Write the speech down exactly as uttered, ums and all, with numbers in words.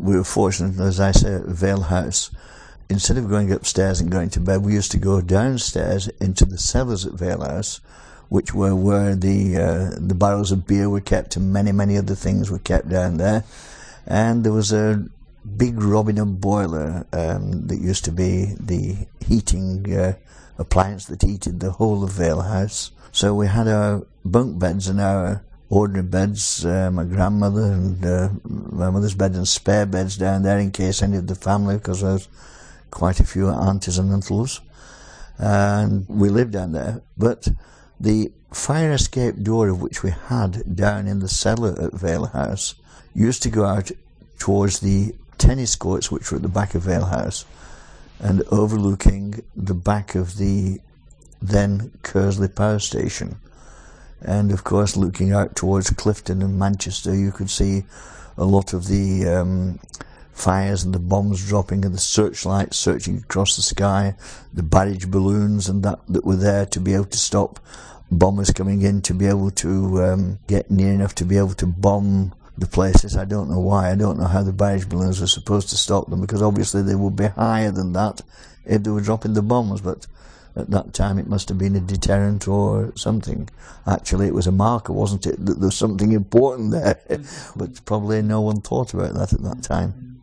we were fortunate, as I say, at Vale House. Instead of going upstairs and going to bed, we used to go downstairs into the cellars at Vale House, which were where the uh, the barrels of beer were kept and many, many other things were kept down there. And there was a big Robin Hood boiler um, that used to be the heating uh, appliance that heated the whole of Vale House. So we had our bunk beds and our ordinary beds, uh, my grandmother and uh, my mother's bed, and spare beds down there in case any of the family, because there was quite a few aunties and uncles, and we lived down there. But the fire escape door, of which we had down in the cellar at Vale House, used to go out towards the tennis courts, which were at the back of Vale House, and overlooking the back of the then Kersley Power Station. And of course, looking out towards Clifton and Manchester, you could see a lot of the um, fires and the bombs dropping and the searchlights searching across the sky, the barrage balloons and that that were there to be able to stop bombers coming in, to be able to um, get near enough to be able to bomb the places. I don't know why. I don't know how the barrage balloons were supposed to stop them, because obviously they would be higher than that if they were dropping the bombs, but at that time it must have been a deterrent or something. Actually, it was a marker, wasn't it, that there was something important there, but probably no one thought about that at that time.